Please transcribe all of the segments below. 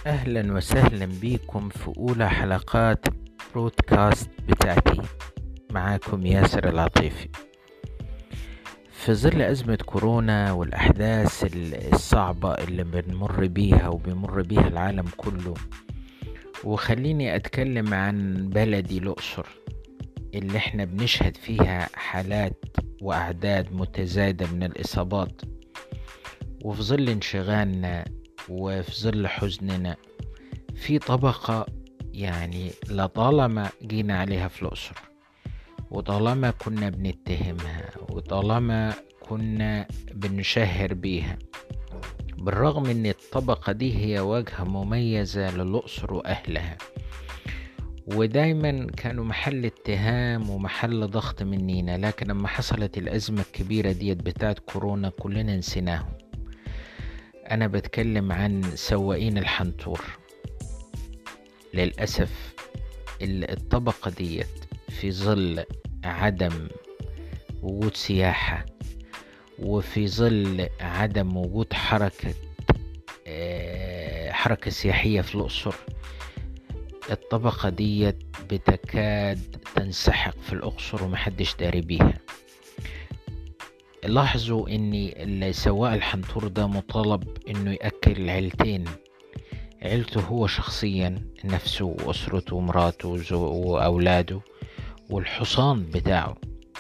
أهلا وسهلا بكم في أولى حلقات برودكاست بتاعتي. معاكم ياسر العطيفي. في ظل أزمة كورونا والأحداث الصعبة اللي بنمر بيها وبيمر بيها العالم كله، وخليني أتكلم عن بلدي الأقصر اللي احنا بنشهد فيها حالات وأعداد متزايدة من الإصابات. وفي ظل انشغالنا وفي ظل حزننا في طبقة لطالما جينا عليها في الأقصر، وطالما كنا بنتهمها، وطالما كنا بنشهر بيها، بالرغم ان الطبقة دي هي واجهة مميزة للأقصر وأهلها، ودايما كانوا محل اتهام ومحل ضغط منينا. لكن لما حصلت الأزمة الكبيرة ديت بتاعت كورونا كلنا نسيناهم. أنا بتكلم عن سواقين الحنطور. للأسف الطبقة ديت في ظل عدم وجود سياحة، وفي ظل عدم وجود حركة سياحية في الأقصر، الطبقة ديت بتكاد تنسحق في الأقصر ومحدش داري بيها. لاحظوا ان سواق الحنطور ده مطالب انه يأكل العيلتين، عيلته هو شخصيا نفسه وأسرته ومراته وأولاده والحصان بتاعه.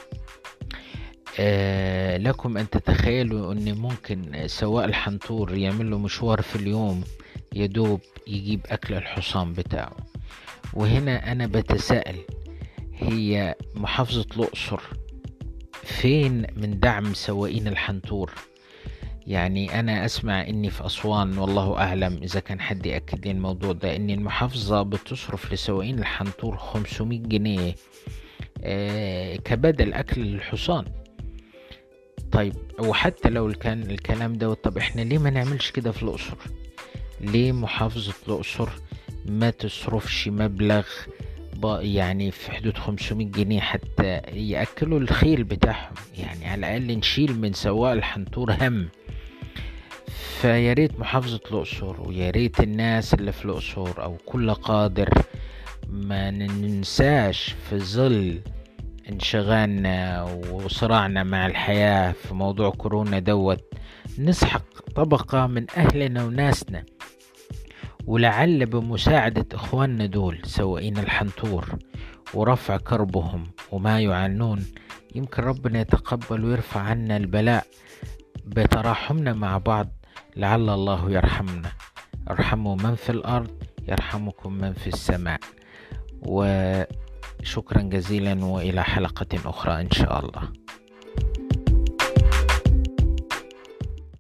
لكم أن تتخيلوا أن ممكن سواق الحنطور يعمل له مشوار في اليوم يدوب يجيب أكل الحصان بتاعه. وهنا أنا بتساءل، هي محافظة الأقصر فين من دعم سواقين الحنطور؟ أنا أسمع إني في أسوان، والله أعلم إذا كان حد يأكد لي الموضوع ده، إن المحافظة بتصرف لسواقين الحنطور 500 جنيه كبدل أكل للحصان. طيب، وحتى لو كان الكلام ده، طب إحنا ليه ما نعملش كده في الأقصر؟ ليه محافظة الأقصر ما تصرفش مبلغ في حدود 500 جنيه حتى يأكلوا الخيل بتاعهم؟ على الأقل نشيل من سواق الحنطور هم. فياريت محافظة الأقصر وياريت الناس اللي في الأقصر أو كل قادر ما ننساش في ظل انشغالنا وصراعنا مع الحياة في موضوع كورونا دوت نسحق طبقة من أهلنا وناسنا، ولعل بمساعدة إخواننا دول سواقين الحنطور ورفع كربهم وما يعانون، يمكن ربنا يتقبل ويرفع عنا البلاء بتراحمنا مع بعض. لعل الله يرحمنا. ارحموا من في الأرض يرحمكم من في السماء. وشكرا جزيلا، وإلى حلقة أخرى إن شاء الله.